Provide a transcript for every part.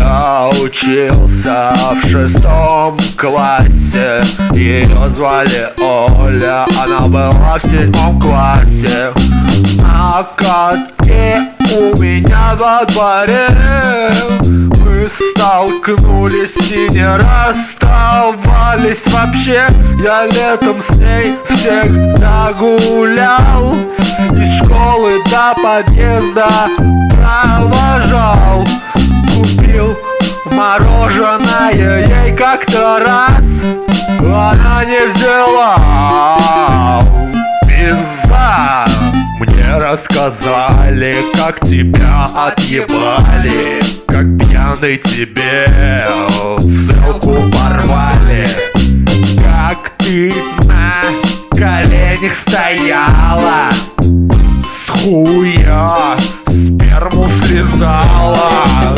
Я учился в 6 классе. Ее звали Оля, она была в 7 классе. На катке у меня во дворе мы столкнулись и не расставались вообще. Я летом с ней всегда гулял, из школы до подъезда провожал. Купил мороженое ей как-то раз, она не взяла. Пизда. Мне рассказали, как тебя отъебали, как пьяный тебе ссылку порвали, как ты на коленях стояла, с хуя сперму слезала.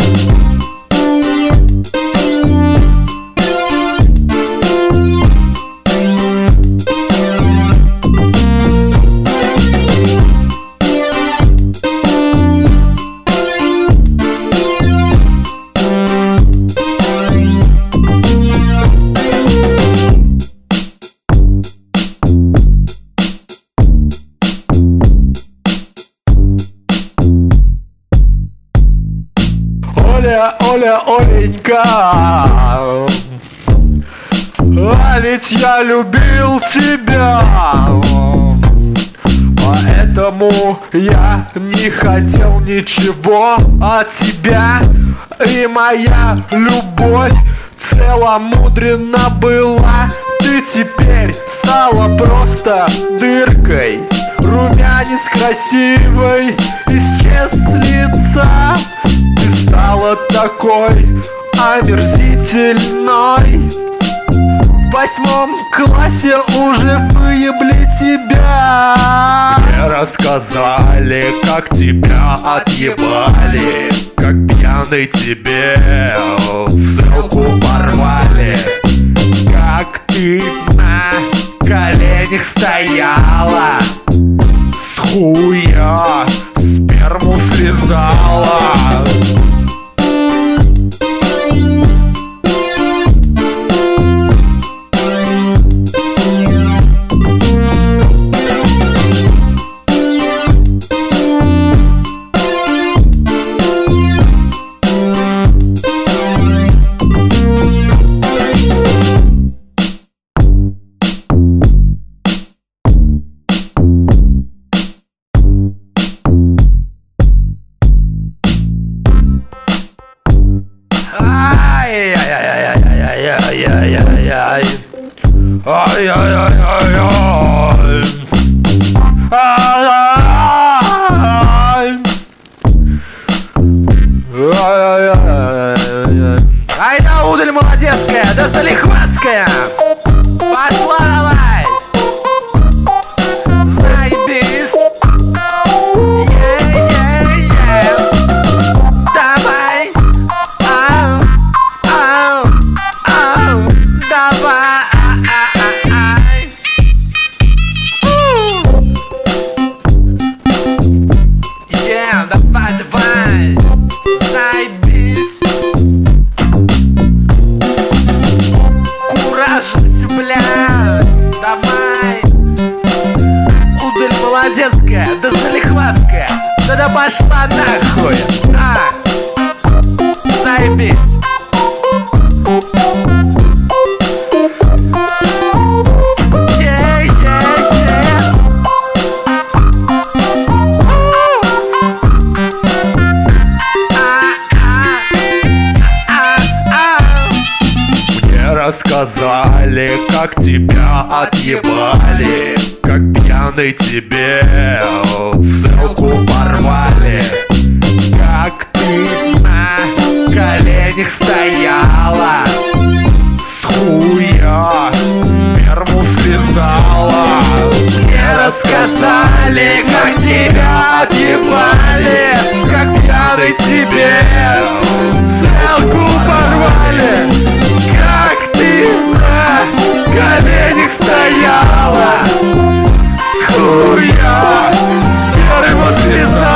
Оля, Оля, Оленька, а ведь я любил тебя, поэтому я не хотел ничего от тебя. И моя любовь целомудренна была. Ты теперь стала просто дыркой, румянец красивый исчез с лица. Ты стала такой омерзительной. В 8 классе уже выебли тебя. Мне рассказали, как тебя отъебали, как пьяный тебе ссылку порвали, как ты на коленях стояла, с хуя сперму слезала. Ай да удаль молодецкая, да залихватская. Пошла давай. Заебись. Давай. Давай. Давай, давай. Заебись. Куражимся, бля. Давай. Удаль молодецкая, да залихватская. Да пошла нахуй. Заебись. Рассказали, как тебя отъебали, как пьяный тебе ссылку порвали, как ты на коленях стояла, с хуя сперму слезала. Мне рассказали, как тебя отъебали, как пьяный тебе ссылку порвали, как ты на коленях стояла, с хуя сперму слезала.